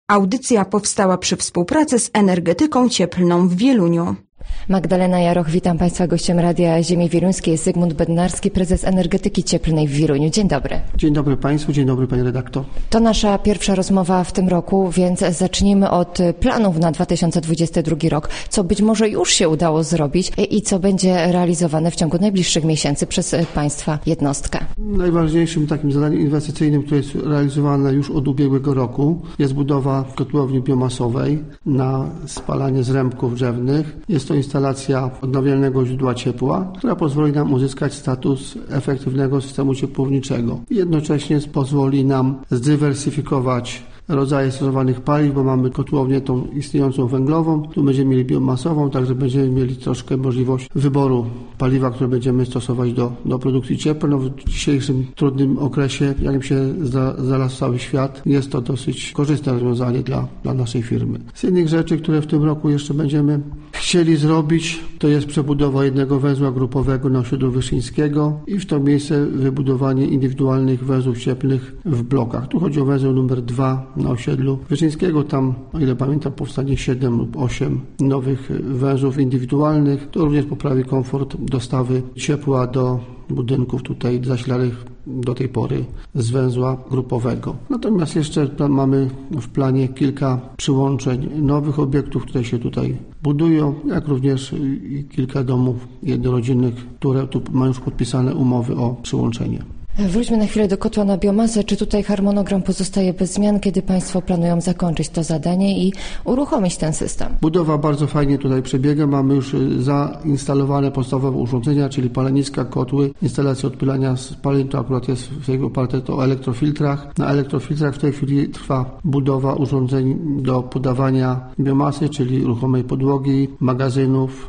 Audycja powstała przy współpracy z Energetyką Cieplną w Wieluniu. Magdalena Jaroch, witam Państwa. Gościem Radia Ziemi Wieluńskiej jest Zygmunt Bednarski, prezes Energetyki Cieplnej w Wieluniu. Dzień dobry. Dzień dobry Państwu, dzień dobry Pani redaktor. To nasza pierwsza rozmowa w tym roku, więc zacznijmy od planów na 2022 rok. Co być może już się udało zrobić i co będzie realizowane w ciągu najbliższych miesięcy przez Państwa jednostkę. Najważniejszym takim zadaniem inwestycyjnym, które jest realizowane już od ubiegłego roku, jest budowa kotłowni biomasowej na spalanie zrębków drzewnych. Jest to instalacja odnawialnego źródła ciepła, która pozwoli nam uzyskać status efektywnego systemu ciepłowniczego. Jednocześnie pozwoli nam zdywersyfikować rodzaje stosowanych paliw, bo mamy kotłownię tą istniejącą węglową, tu będziemy mieli biomasową, także będziemy mieli troszkę możliwość wyboru paliwa, które będziemy stosować do produkcji ciepła. No, w dzisiejszym trudnym okresie, jakim się znalazł cały świat, jest to dosyć korzystne rozwiązanie dla naszej firmy. Z innych rzeczy, które w tym roku jeszcze będziemy chcieli zrobić, to jest przebudowa jednego węzła grupowego na osiedlu Wyszyńskiego i w to miejsce wybudowanie indywidualnych węzłów cieplnych w blokach. Tu chodzi o węzeł numer 2 na osiedlu Wyszyńskiego. Tam, o ile pamiętam, powstanie 7 lub 8 nowych węzłów indywidualnych. To również poprawi komfort dostawy ciepła do budynków tutaj zasilanych do tej pory z węzła grupowego. Natomiast jeszcze mamy w planie kilka przyłączeń nowych obiektów, które się tutaj budują, jak również kilka domów jednorodzinnych, które tu mają już podpisane umowy o przyłączenie. Wróćmy na chwilę do kotła na biomasę. Czy tutaj harmonogram pozostaje bez zmian, kiedy Państwo planują zakończyć to zadanie i uruchomić ten system? Budowa bardzo fajnie tutaj przebiega. Mamy już zainstalowane podstawowe urządzenia, czyli paleniska, kotły, instalacje odpylania spalin. To akurat jest w tej oparte o elektrofiltrach. Na elektrofiltrach w tej chwili trwa budowa urządzeń do podawania biomasy, czyli ruchomej podłogi, magazynów.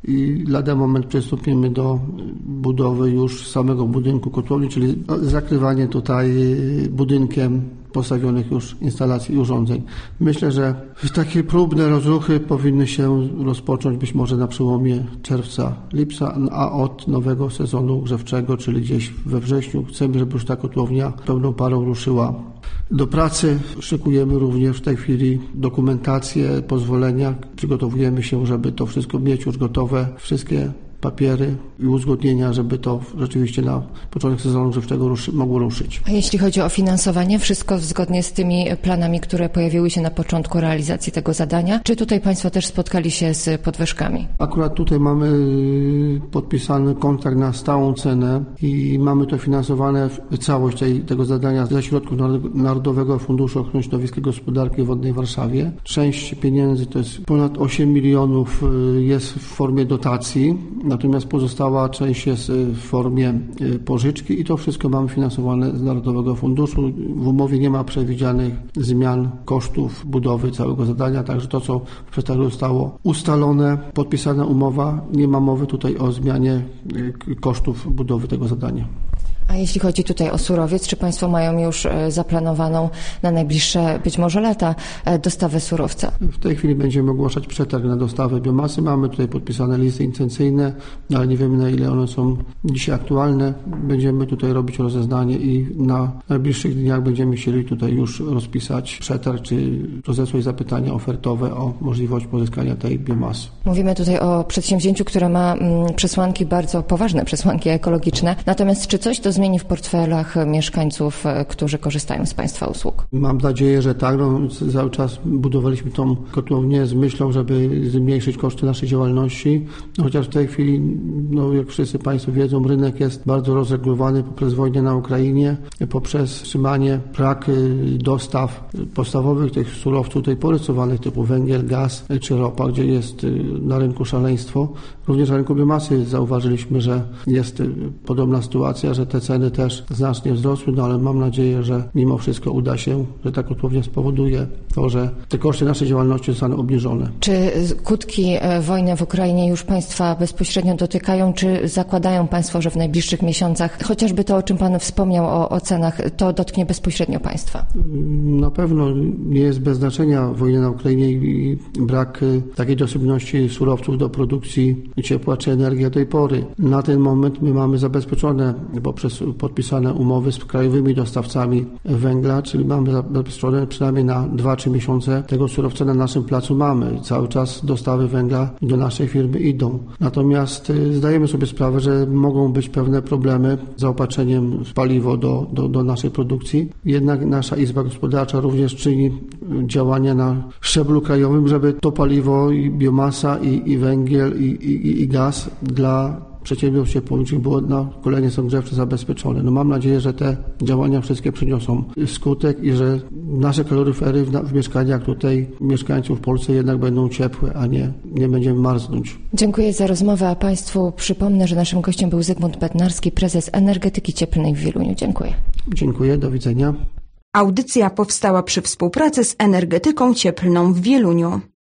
I lada moment przystąpimy do budowy już samego budynku kotłowni, czyli zakrywanie tutaj budynkiem postawionych już instalacji i urządzeń. Myślę, że takie próbne rozruchy powinny się rozpocząć być może na przełomie czerwca, lipca, a od nowego sezonu grzewczego, czyli gdzieś we wrześniu, chcemy, żeby już ta kotłownia pełną parą ruszyła do pracy. Szykujemy również w tej chwili dokumentację, pozwolenia. Przygotowujemy się, żeby to wszystko mieć już gotowe, wszystkie papiery i uzgodnienia, żeby to rzeczywiście na początek sezonu grzewczego mogło ruszyć. A jeśli chodzi o finansowanie, wszystko zgodnie z tymi planami, które pojawiły się na początku realizacji tego zadania? Czy tutaj Państwo też spotkali się z podwyżkami? Akurat tutaj mamy podpisany kontrakt na stałą cenę i mamy to finansowane w całość tego zadania ze środków Narodowego Funduszu Ochrony Środowiska i Gospodarki Wodnej w Warszawie. Część pieniędzy, to jest ponad 8 milionów, jest w formie dotacji, natomiast pozostała część jest w formie pożyczki i to wszystko mamy finansowane z Narodowego Funduszu. W umowie nie ma przewidzianych zmian kosztów budowy całego zadania, także to, co w przetargu zostało ustalone, podpisana umowa, nie ma mowy tutaj o zmianie kosztów budowy tego zadania. A jeśli chodzi tutaj o surowiec, czy Państwo mają już zaplanowaną na najbliższe być może lata dostawę surowca? W tej chwili będziemy ogłaszać przetarg na dostawę biomasy. Mamy tutaj podpisane listy intencyjne, ale nie wiemy, na ile one są dzisiaj aktualne. Będziemy tutaj robić rozeznanie i na najbliższych dniach będziemy chcieli tutaj już rozpisać przetarg, czy rozesłać zapytania ofertowe o możliwość pozyskania tej biomasy. Mówimy tutaj o przedsięwzięciu, które ma przesłanki, bardzo poważne przesłanki ekologiczne. Natomiast czy coś to zmieni w portfelach mieszkańców, którzy korzystają z Państwa usług? Mam nadzieję, że tak. Cały czas budowaliśmy tą kotłownię z myślą, żeby zmniejszyć koszty naszej działalności. Chociaż w tej chwili, jak wszyscy Państwo wiedzą, rynek jest bardzo rozregulowany poprzez wojnę na Ukrainie, poprzez wstrzymanie brak dostaw podstawowych tych surowców tutaj porysowanych typu węgiel, gaz czy ropa, gdzie jest na rynku szaleństwo. Również na rynku biomasy zauważyliśmy, że jest podobna sytuacja, że te ceny też znacznie wzrosły, ale mam nadzieję, że mimo wszystko uda się, że ta kotłownia spowoduje to, że te koszty naszej działalności zostaną obniżone. Czy skutki wojny w Ukrainie już Państwa bezpośrednio dotykają, czy zakładają Państwo, że w najbliższych miesiącach, chociażby to, o czym Pan wspomniał o cenach, to dotknie bezpośrednio Państwa? Na pewno nie jest bez znaczenia wojna na Ukrainie i brak takiej dostępności surowców do produkcji ciepła czy energii do tej pory. Na ten moment my mamy zabezpieczone poprzez podpisane umowy z krajowymi dostawcami węgla, czyli mamy zabezpieczone przynajmniej na 2-3 miesiące tego surowca na naszym placu mamy. Cały czas dostawy węgla do naszej firmy idą. Natomiast zdajemy sobie sprawę, że mogą być pewne problemy z zaopatrzeniem w paliwo do naszej produkcji. Jednak nasza Izba Gospodarcza również czyni działania na szczeblu krajowym, żeby to paliwo i biomasa i węgiel i gaz dla przedsiębiorstw ciepłowniczych było na kolejny sezon grzewczy zabezpieczone. Mam nadzieję, że te działania wszystkie przyniosą skutek i że nasze kaloryfery w mieszkaniach tutaj mieszkańców w Polsce jednak będą ciepłe, a nie będziemy marznąć. Dziękuję za rozmowę, a Państwu przypomnę, że naszym gościem był Zygmunt Bednarski, prezes Energetyki Cieplnej w Wieluniu. Dziękuję. Dziękuję, do widzenia. Audycja powstała przy współpracy z Energetyką Cieplną w Wieluniu.